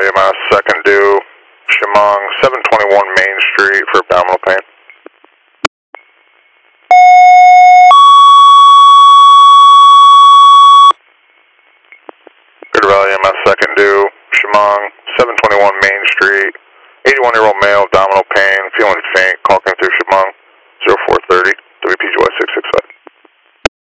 EMS, second due, Chemung, 721 Main Street for abdominal pain. Good Valley EMS, second due, Chemung, 721 Main Street, 81-year-old male, abdominal pain, feeling faint, call came through Chemung, 0430.